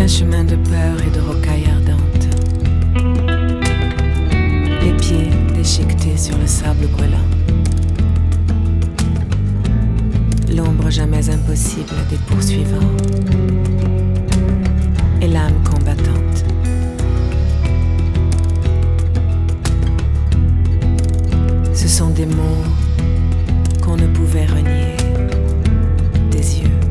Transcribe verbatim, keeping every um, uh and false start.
un chemin de peur et de rocailles ardentes. Les pieds déchiquetés sur le sable brûlant. L'ombre jamais impossible des poursuivants.